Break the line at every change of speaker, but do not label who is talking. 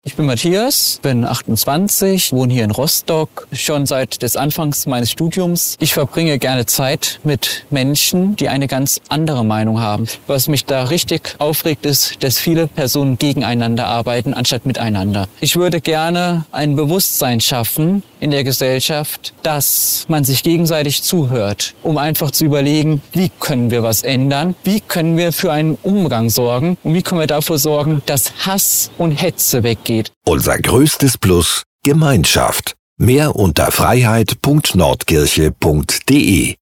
Ich bin Matthias, bin 28, wohne hier in Rostock, schon seit des Anfangs meines Studiums. Ich verbringe gerne Zeit mit Menschen, die eine ganz andere Meinung haben. Was mich da richtig aufregt, ist, dass viele Personen gegeneinander arbeiten, anstatt miteinander. Ich würde gerne ein Bewusstsein schaffen in der Gesellschaft, dass man sich gegenseitig zuhört, um einfach zu überlegen, wie können wir was ändern, wie können wir für einen Umgang sorgen und wie können wir dafür sorgen, dass Hass und Hetze weggeht.
Unser größtes Plus: Gemeinschaft. Mehr unter freiheit.nordkirche.de